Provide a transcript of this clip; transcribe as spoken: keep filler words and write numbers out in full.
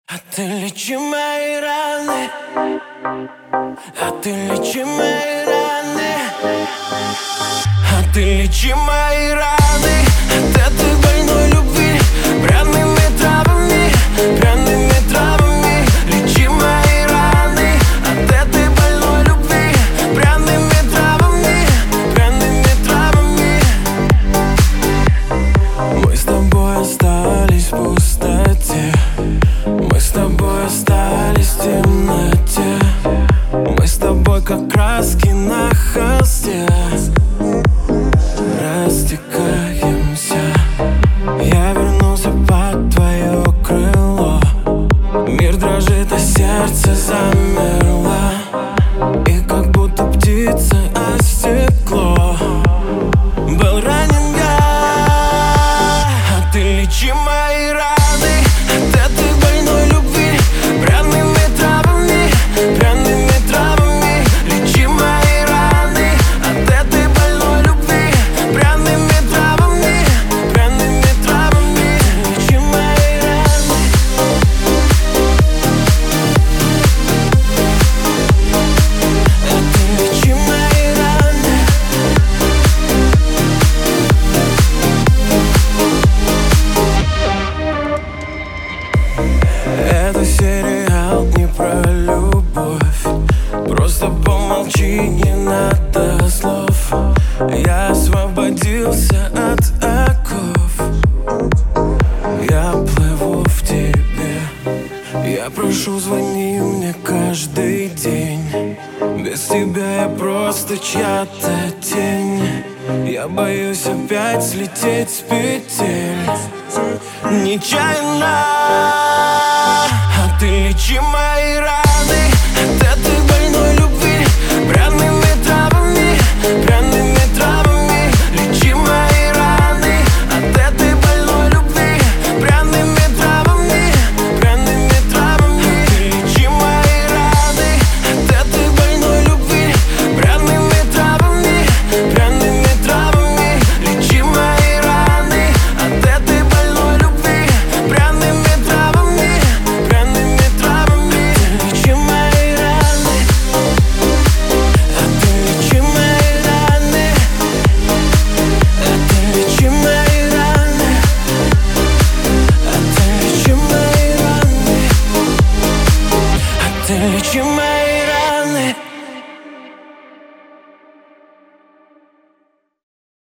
А ты лечи мои раны, а ты лечи мои раны, а ты лечи мои раны от этой больной любви пряными травами, пряными травами. Лечи мои раны от этой больной любви пряными травами, пряными травами. Мы с тобой остались в пустоте, мы с тобой остались в темноте, мы с тобой как краски на холсте растекаемся. Я вернулся под твое крыло, мир дрожит, а сердце замерло, и как будто птица о стекло был ранен я. А ты лечи мои раны от этой больной любви пряными травами, пряными травами. Лечи мои раны от этой больной любви пряными травами, пряными травами. Лечи мои раны. А ты лечи мои раны. Это сериал не про любовь, просто помолчи, не надо слов. Я освободился от оков, я плыву в тебе. Я прошу, звони мне каждый день, без тебя я просто чья-то тень. Я боюсь опять слететь с петель нечаянно. А ты лечи мои раны от этой больной любви пряными травами, пряными травами. Лечи мои раны от этой больной любви пряными травами, пряными травами. Ты лечи мои раны от этой больной любви пряными травами, пряными травами. Лечи мои раны от этой больной любви пряными травами, пряными травами. Ты лечи мои раны, а ты лечи мои раны, а ты лечи мои раны, а ты лечи мои раны, а ты лечи мои